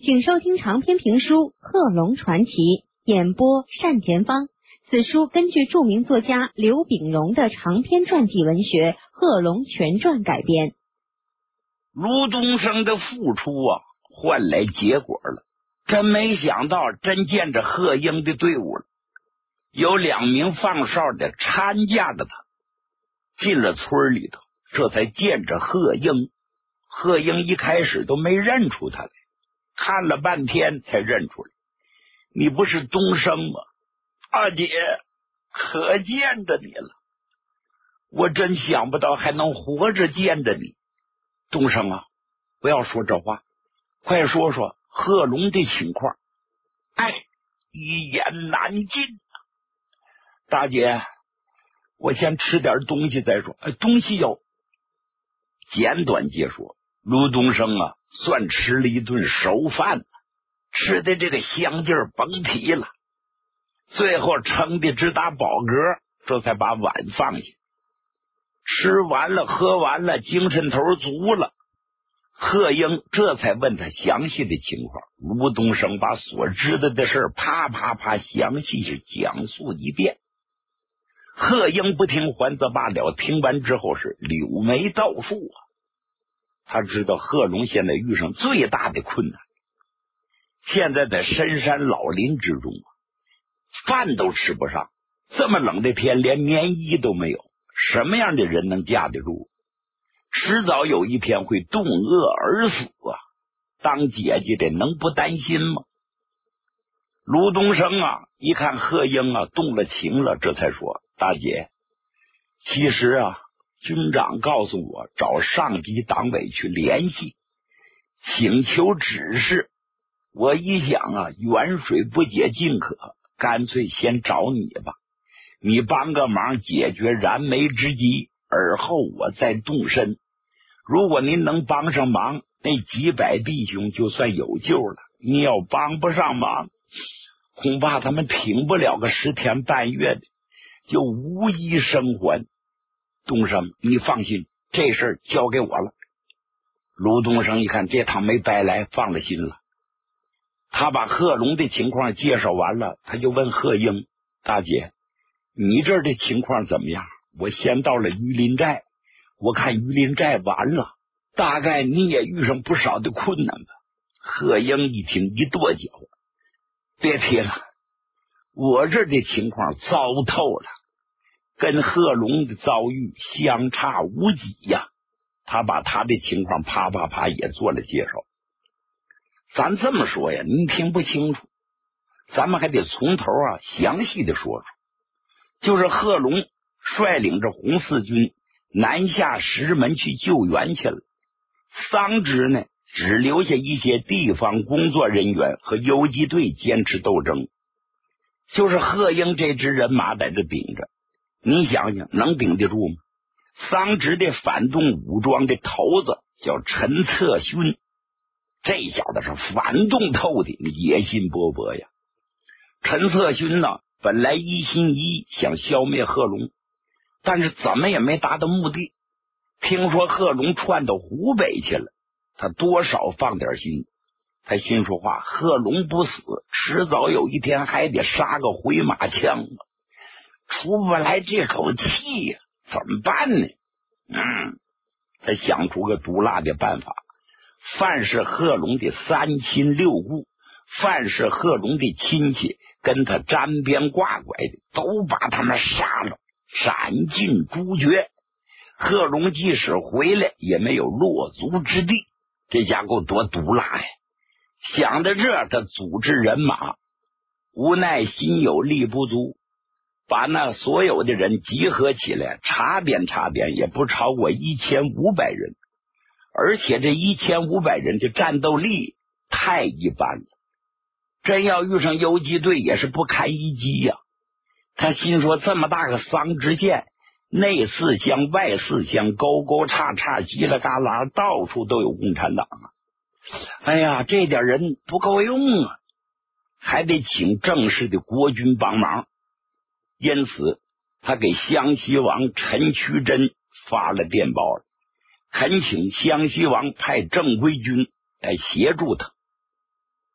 请收听长篇评书《贺龙传奇》，演播单田芳。此书根据著名作家刘秉荣的长篇传记文学《贺龙全传》改编。 卢东升的付出换来结果了，真没想到真见着贺英的队伍了，有2名放哨的搀架着他进了村里头，这才见着贺英。贺英一开始都没认出他来，看了半天才认出来，你不是东升吗？二姐，可见着你了，我真想不到还能活着见着你。东升啊，不要说这话，快说说贺龙的情况。一言难尽。大姐，我先吃点东西再说。东西有。简短解说，卢东升算吃了一顿熟饭，吃的这个香劲儿甭提了，最后撑的直打饱嗝，这才把碗放下。吃完了喝完了，精神头足了，贺英这才问他详细的情况。卢东升把所知道的事啪啪啪详细是讲述一遍。贺英不听还则罢了，听完之后是柳眉倒竖他知道贺龙现在遇上最大的困难，现在在深山老林之中饭都吃不上，这么冷的天连棉衣都没有，什么样的人能架得住？迟早有一天会冻饿而死当姐姐的能不担心吗？卢东升一看贺英动了情了，这才说，大姐，其实军长告诉我找上级党委去联系，请求指示。我一想远水不解近渴，干脆先找你吧，你帮个忙解决燃眉之急，而后我再动身。如果您能帮上忙，那几百弟兄就算有救了，你要帮不上忙，恐怕他们挺不了个10天半月的，就无一生还。东升，你放心，这事儿交给我了。卢东升一看这趟没白来，放了心了。他把贺龙的情况介绍完了，他就问贺英，大姐，你这儿的情况怎么样？我先到了榆林寨，我看榆林寨完了，大概你也遇上不少的困难吧。贺英一听一跺脚，别提了，我这儿的情况糟透了，跟贺龙的遭遇相差无几呀。他把他的情况啪啪啪也做了介绍。咱这么说呀，您听不清楚，咱们还得从头详细的说说。就是贺龙率领着红四军南下石门去救援去了，桑植呢只留下一些地方工作人员和游击队坚持斗争。就是贺英这支人马在这顶着，你想想能顶得住吗？桑植的反动武装的头子叫陈策勋，这小子是反动透的，野心勃勃呀。陈策勋本来一心一意想消灭贺龙，但是怎么也没达到目的。听说贺龙窜到湖北去了，他多少放点心。他心说话，贺龙不死，迟早有一天还得杀个回马枪出不来这口气怎么办呢？他想出个毒辣的办法，凡是贺龙的3亲6故，凡是贺龙的亲戚跟他沾边挂拐的，都把他们杀了，斩尽诛绝。贺龙即使回来也没有落足之地。这家伙多毒辣呀！想到这，他组织人马，无奈心有力不足，把那所有的人集合起来，查点查点，也不超过1500人，而且这1500人的战斗力太一般了，真要遇上游击队也是不堪一击呀。他心说，这么大个桑植县，内4乡外4乡，沟沟叉叉叽啦嘎啦，到处都有共产党哎呀，这点人不够用还得请正式的国军帮忙。因此他给湘西王陈渠珍发了电报了，恳请湘西王派正规军来协助他。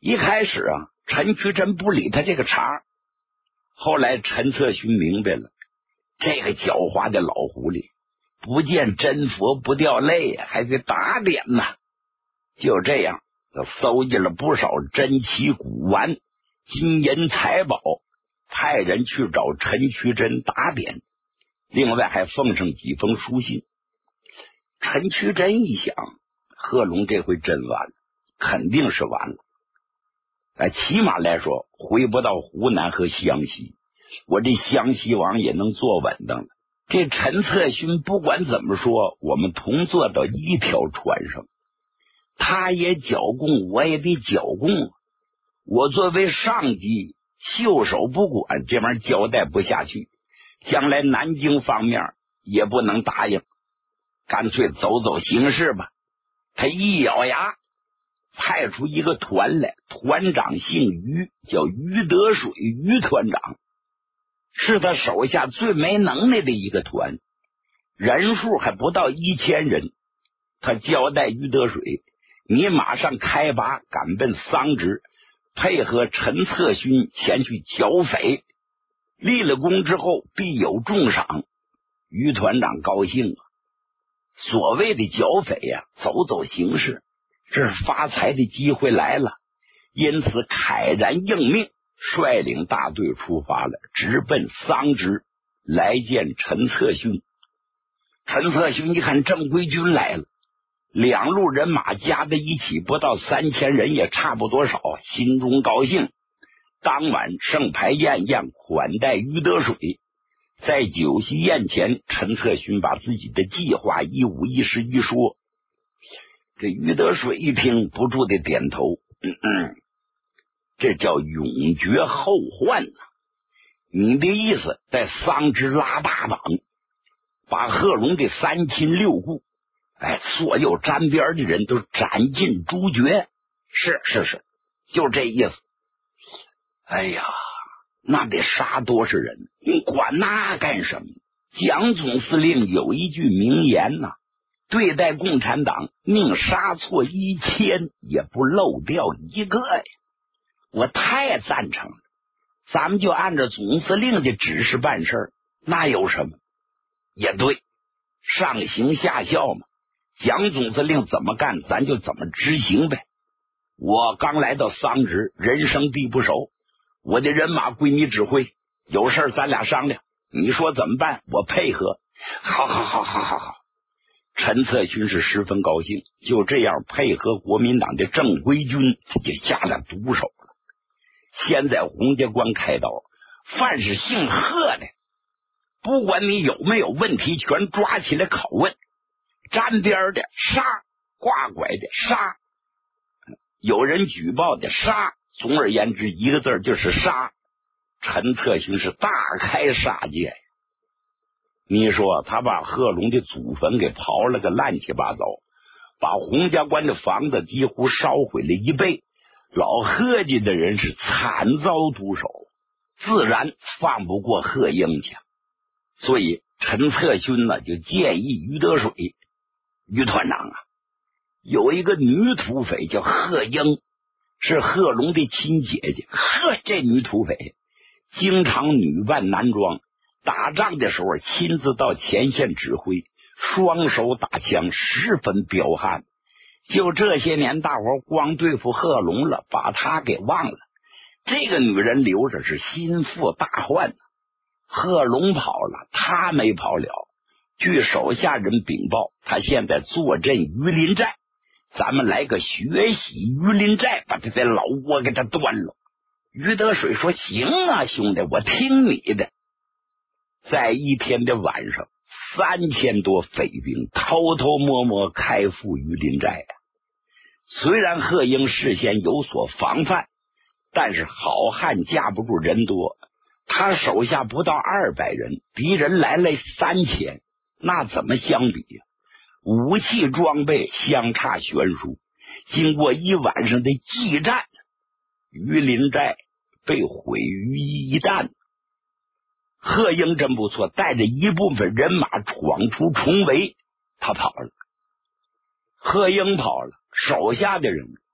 一开始啊，陈渠珍不理他这个茬，后来陈策勋明白了，这个狡猾的老狐狸不见真佛不掉泪，还得打点呐。就这样，他搜集了不少珍奇古玩、金银财宝，派人去找陈渠珍打点，另外还奉上几封书信。陈渠珍一想，贺龙这回真完了，肯定是完了。起码来说回不到湖南和湘西，我这湘西王也能坐稳当了。这陈策勋不管怎么说，我们同坐到一条船上，他也剿共，我也得剿共。我作为上级袖手不管，这玩意儿交代不下去，将来南京方面也不能答应，干脆走走形势吧。他一咬牙，派出一个团来，团长姓于，叫于德水，于团长是他手下最没能耐的一个团，人数还不到1000人。他交代于德水，你马上开拔赶奔桑植，配合陈策勋前去剿匪，立了功之后必有重赏。于团长高兴啊，所谓的剿匪呀，走走形势，这是发财的机会来了，因此慨然应命，率领大队出发了，直奔桑植来见陈策勋。陈策勋一看正规军来了，两路人马加在一起不到3000人，也差不多少，心中高兴。当晚盛牌宴宴，款待于德水。在酒席宴前，陈策勋把自己的计划一五一十一说。这于德水一听不住的点头，这叫永绝后患啊！你的意思在桑植拉大党，把贺龙的3亲6故，所有沾边的人都斩尽诛绝。是，就这意思。哎呀，那得杀多少人？你管那干什么？蒋总司令有一句名言呐，对待共产党，宁杀错1000也不漏掉一个呀！我太赞成了，咱们就按照总司令的指示办事，那有什么？也对，上行下效嘛，蒋总司令怎么干，咱就怎么执行呗。我刚来到桑植，人生地不熟，我的人马归你指挥，有事咱俩商量，你说怎么办，我配合。好。陈策勋是十分高兴，就这样配合国民党的正规军，他就下了毒手了。先在洪家关开刀，凡是姓贺的，不管你有没有问题，全抓起来拷问，沾边的杀，挂拐的杀，有人举报的杀，总而言之一个字就是杀。陈策勋是大开杀戒，你说他把贺龙的祖坟给刨了个乱七八糟，把洪家关的房子几乎烧毁了1倍，老贺家的人是惨遭毒手，自然放不过贺英去。所以陈策勋呢就建议于德水，于团长啊，有一个女土匪叫贺英，是贺龙的亲姐姐。这女土匪经常女扮男装，打仗的时候亲自到前线指挥，双手打枪，十分彪悍。就这些年大伙光对付贺龙了，把他给忘了。这个女人留着是心腹大患，贺龙跑了，他没跑了。据手下人禀报，他现在坐镇榆林寨，咱们来个血洗榆林寨，把他的老窝给他端了。于德水说行啊兄弟，我听你的。在一天的晚上，3000多匪兵偷偷摸摸开赴榆林寨虽然贺英事先有所防范，但是好汉架不住人多，他手下不到200人，敌人来了3000，那怎么相比呀？武器装备相差悬殊，经过一晚上的激战，榆林寨被毁于一旦。贺英真不错，带着一部分人马闯出重围，他跑了。贺英跑了，手下的人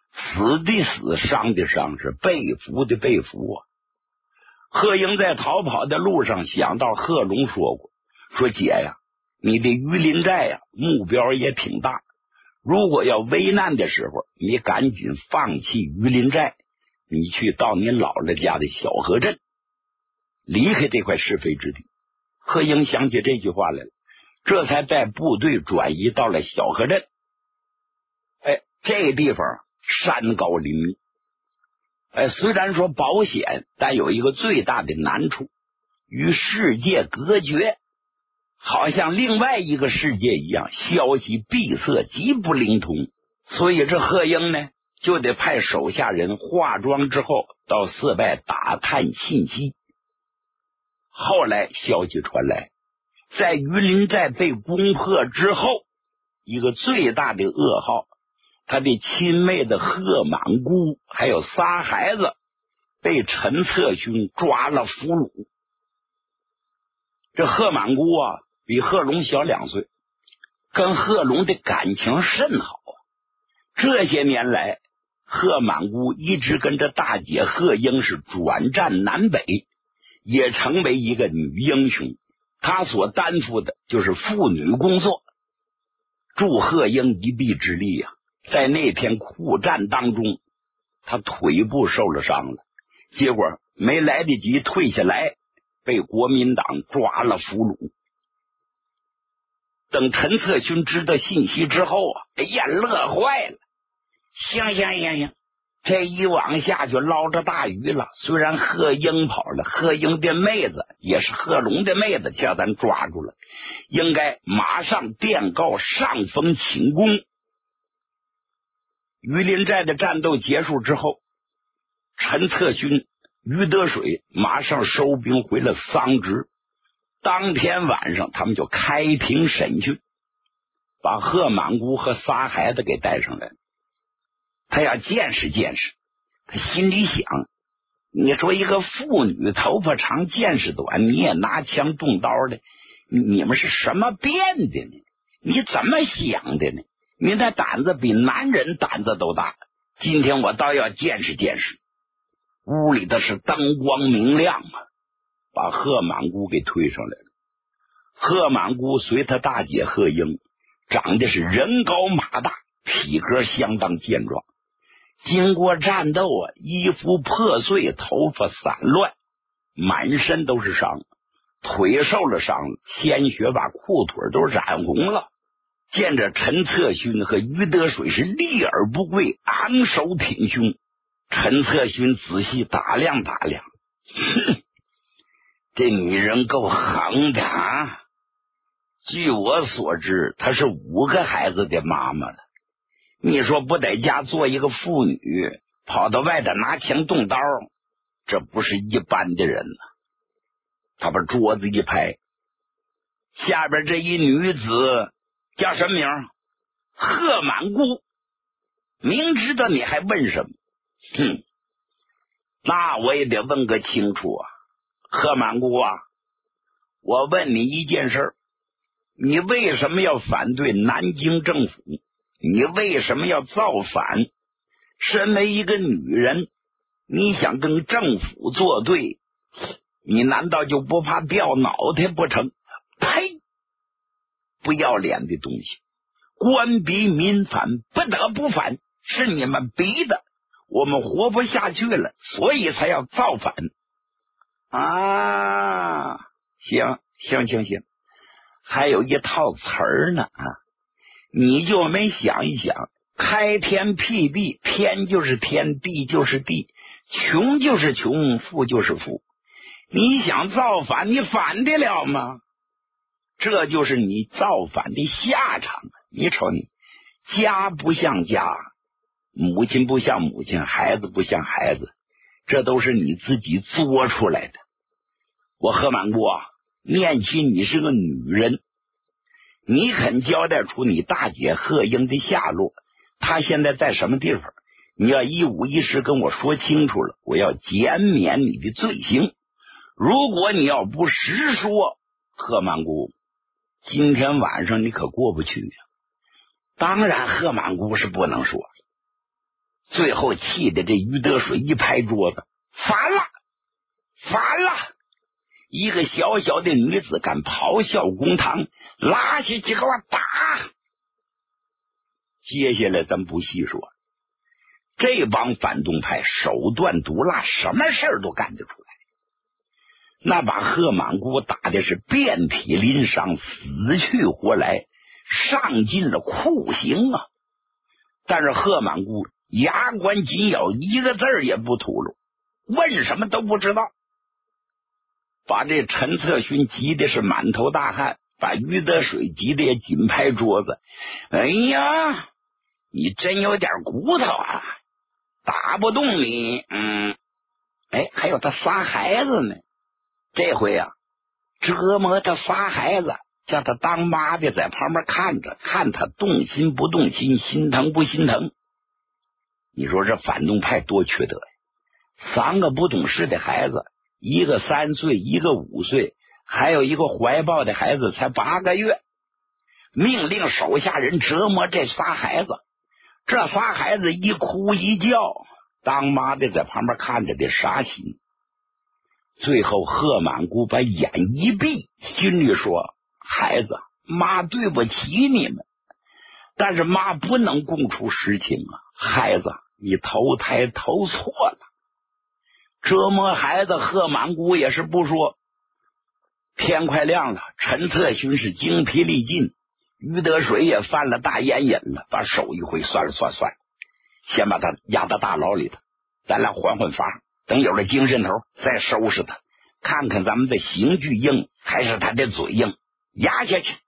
死的死，伤的伤，是被俘的被俘啊。贺英在逃跑的路上想到贺龙说过，说姐呀，你的榆林寨呀，目标也挺大，如果要危难的时候，你赶紧放弃榆林寨，你去到你姥姥家的小河镇，离开这块是非之地。贺英想起这句话来了，这才带部队转移到了小河镇。这个地方山高林密，虽然说保险，但有一个最大的难处，与世界隔绝，好像另外一个世界一样，消息闭塞，极不灵通。所以这贺英呢，就得派手下人化妆之后到寺外打探信息。后来消息传来，在榆林寨被攻破之后，一个最大的噩耗，他的亲妹的贺满姑还有仨孩子被陈策勋抓了俘虏。这贺满姑啊，比贺龙小2岁，跟贺龙的感情甚好啊。这些年来，贺满姑一直跟着大姐贺英是转战南北，也成为一个女英雄。她所担负的就是妇女工作，助贺英一臂之力啊。在那天苦战当中，他腿部受了伤了，结果没来得及退下来，被国民党抓了俘虏。等陈策勋知道信息之后啊，哎呀，乐坏了。行，这一网下去捞着大鱼了。虽然贺英跑了，贺英的妹子也是贺龙的妹子，叫咱抓住了，应该马上电告上峰请功。榆林寨的战斗结束之后，陈策勋、于德水马上收兵回了桑植。当天晚上他们就开庭审讯，把贺满姑和仨孩子给带上来。他要见识见识，他心里想，你说一个妇女头发长见识短，你也拿枪动刀的，你们是什么变的呢？你怎么想的呢？你那胆子比男人胆子都大，今天我倒要见识见识。屋里的是灯光明亮啊，把贺满姑给推上来了。贺满姑随他大姐贺英，长得是人高马大，体格相当健壮。经过战斗啊，衣服破碎，头发散乱，满身都是伤，腿受了伤了，鲜血把裤腿都染红了。见着陈策勋和于德水是立而不跪，昂首挺胸。陈策勋仔细打量打量，这女人够横的啊！据我所知，她是5个孩子的妈妈了。你说不在家做一个妇女，跑到外头拿枪动刀，这不是一般的人呐！他把桌子一拍，下边这一女子叫什么名？贺满姑。明知道你还问什么？那我也得问个清楚啊！贺满姑啊，我问你一件事，你为什么要反对南京政府？你为什么要造反？身为一个女人，你想跟政府作对，你难道就不怕掉脑袋不成？呸！不要脸的东西！官逼民反，不得不反，是你们逼的，我们活不下去了，所以才要造反啊！行，还有一套词儿呢啊！你就没想一想，开天辟地，天就是天，地就是地，穷就是穷，富就是富。你想造反，你反得了吗？这就是你造反的下场。你瞅你，家不像家，母亲不像母亲，孩子不像孩子，这都是你自己作出来的。我贺满姑啊，念起你是个女人，你肯交代出你大姐贺英的下落，她现在在什么地方？你要一五一十跟我说清楚了，我要减免你的罪行。如果你要不实说，贺满姑，今天晚上你可过不去呀！当然贺满姑是不能说， 最后气的这于德水一拍桌子，反了，反了！一个小小的女子敢咆哮公堂，拉下去给我打！接下来咱不细说，这帮反动派手段毒辣，什么事儿都干得出来。那把贺满姑打的是遍体鳞伤，死去活来，上尽了酷刑啊！但是贺满姑牙关紧咬，一个字儿也不吐露，问什么都不知道，把这陈策勋急的是满头大汗，把于德水急的也紧拍桌子。哎呀，你真有点骨头啊，打不动你。哎，还有他仨孩子呢，这回啊折磨他仨孩子，叫他当妈的在旁边看着，看他动心不动心，心疼不心疼。你说这反动派多缺德呀！3个不懂事的孩子，一个3岁，一个5岁，还有一个怀抱的孩子才8个月，命令手下人折磨这仨孩子。这仨孩子一哭一叫，当妈的在旁边看着得杀心。最后贺满姑把眼一闭，心里说，孩子，妈对不起你们，但是妈不能供出实情啊！孩子，你投胎投错了。折磨孩子，贺满姑也是不说。天快亮了，陈策勋是精疲力尽，于德水也犯了大烟瘾了，把手一挥，算了，先把他押到大牢里头，咱俩缓缓法，等有了精神头再收拾他，看看咱们的刑具硬还是他的嘴硬。押下去。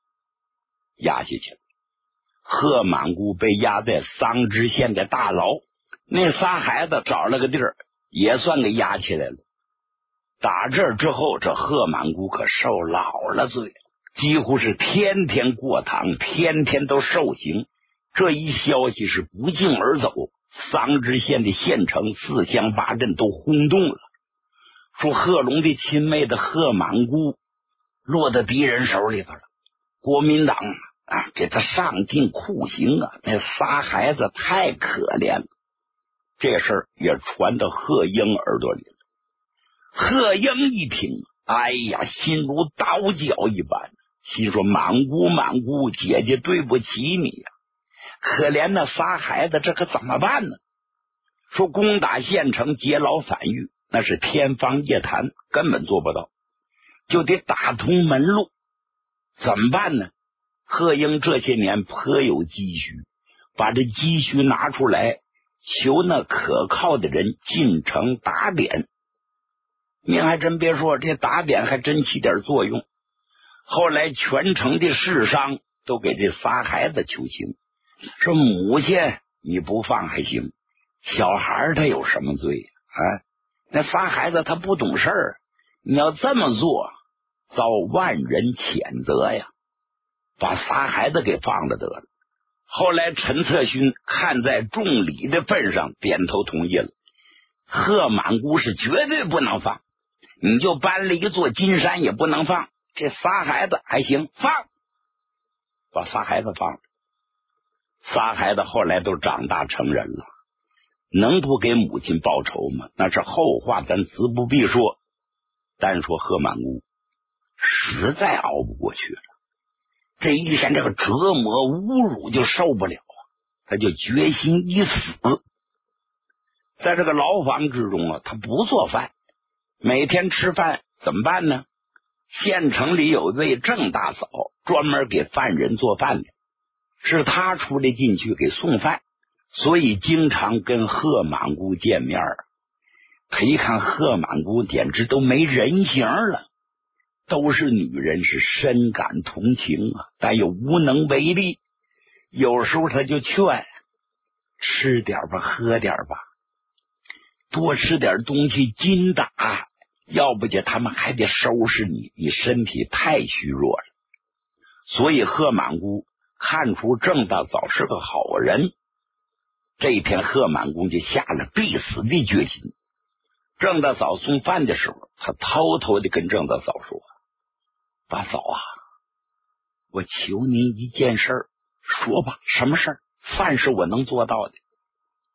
贺满姑被押在桑植县的大牢，那仨孩子找了个地儿也算给押起来了。打这儿之后，这贺满姑可受老了罪，几乎是天天过堂，天天都受刑。这一消息是不胫而走，桑植县的县城4乡8镇都轰动了，说贺龙的亲妹的贺满姑落到敌人手里头了，国民党给他上尽酷刑啊！那仨孩子太可怜了。这事儿也传到贺英耳朵里了。贺英一听，哎呀，心如刀绞一般，心说满姑，姐姐对不起你呀！可怜那仨孩子，这可怎么办呢？说攻打县城，劫牢反狱，那是天方夜谭，根本做不到，就得打通门路。怎么办呢？贺英这些年颇有积蓄，把这积蓄拿出来，求那可靠的人进城打点。您还真别说，这打点还真起点作用。后来全城的士商都给这仨孩子求情，说母亲你不放还行，小孩他有什么罪那仨孩子他不懂事儿，你要这么做遭万人谴责呀，把仨孩子给放了得了。后来陈策勋看在重礼的份上，点头同意了。贺满姑是绝对不能放，你就搬了一座金山也不能放，这仨孩子还行，放，把仨孩子放了。仨孩子后来都长大成人了，能不给母亲报仇吗？那是后话，咱自不必说。单说贺满姑实在熬不过去了，这一天这个折磨侮辱就受不了他就决心一死。在这个牢房之中他不做饭，每天吃饭怎么办呢？县城里有一位郑大嫂，专门给犯人做饭的，是他出来进去给送饭，所以经常跟贺满姑见面。他一看贺满姑简直都没人形了，都是女人，是深感同情但又无能为力。有时候他就劝，吃点吧，喝点吧，多吃点东西筋打，要不就他们还得收拾你，你身体太虚弱了。所以贺满姑看出郑大嫂是个好人，这一天贺满姑就下了必死的决心。郑大嫂送饭的时候，他偷偷的跟郑大嫂说，大嫂我求您一件事儿，说吧，什么事儿？饭是我能做到的。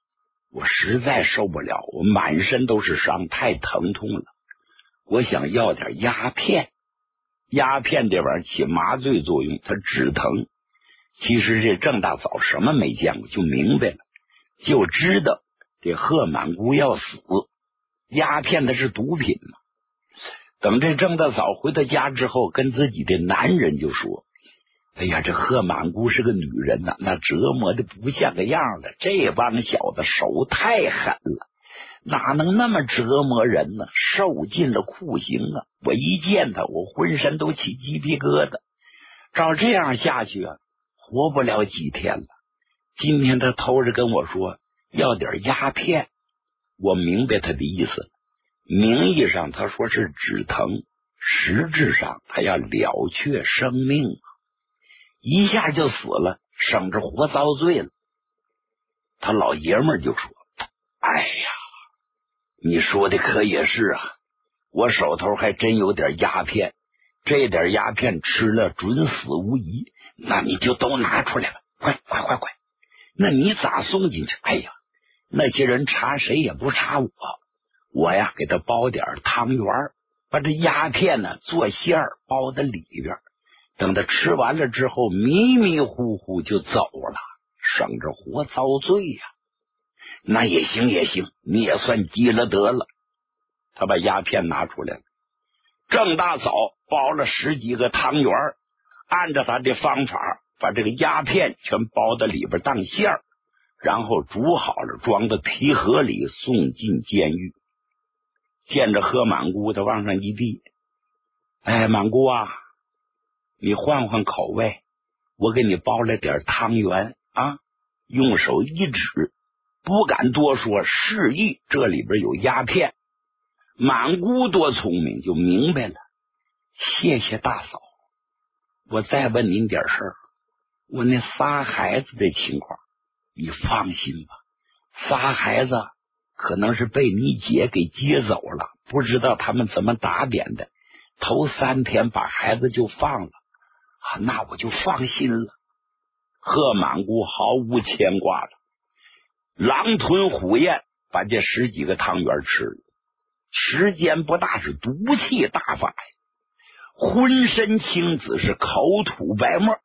我实在受不了，我满身都是伤，太疼痛了。我想要点鸦片，鸦片这玩意儿起麻醉作用，它止疼。其实这郑大嫂什么没见过，就明白了，就知道这贺满姑要死，鸦片它是毒品嘛。等这郑大嫂回到家之后，跟自己的男人就说：哎呀，这贺满姑是个女人呐，那折磨的不像个样了，这帮小子手太狠了，哪能那么折磨人呢？受尽了酷刑啊！我一见他，我浑身都起鸡皮疙瘩。照这样下去啊，活不了几天了。今天他偷着跟我说要点鸦片，我明白他的意思了。名义上他说是止疼，实质上他要了却生命，一下就死了，省着活遭罪了。他老爷们儿就说：哎呀，你说的可也是啊，我手头还真有点鸦片，这点鸦片吃了准死无疑，那你就都拿出来了，快！那你咋送进去？哎呀，那些人查谁也不查我呀给他包点汤圆，把这鸦片呢做馅儿包在里边，等他吃完了之后迷迷糊糊就走了，省着活遭罪呀。那也行，你也算积了德了。他把鸦片拿出来了，郑大嫂包了10几个汤圆，按照他的方法把这个鸦片全包在里边当馅儿，然后煮好了装到皮盒里送进监狱。见着贺满姑，他往上一递：哎，满姑啊，你换换口味，我给你包了点汤圆啊。用手一指，不敢多说，示意这里边有鸦片。满姑多聪明，就明白了。谢谢大嫂，我再问您点事儿，我那仨孩子的情况你放心吧，仨孩子可能是被你姐给接走了，不知道他们怎么打点的，头3天把孩子就放了啊，那我就放心了。贺满姑毫无牵挂了，狼吞虎咽把这10几个汤圆吃了，时间不大是毒气大发呀，浑身青紫，是口吐白沫。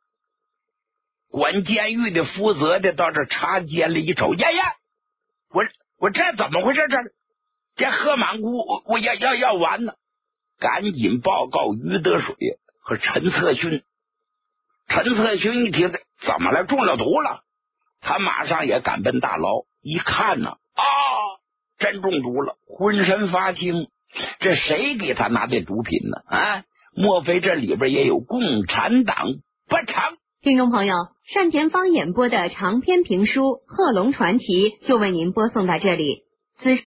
管监狱的负责的到这查监里一瞅，呀，我这怎么回事？这贺满姑我要完了，赶紧报告于德水和陈策勋。陈策勋一听怎么了，中了毒了，他马上也赶奔大牢，一看呢，真中毒了，浑身发青，这谁给他拿的毒品呢？啊，莫非这里边也有共产党？不成。 听众朋友，单田芳演播的长篇评书《贺龙传奇》就为您播送到这里。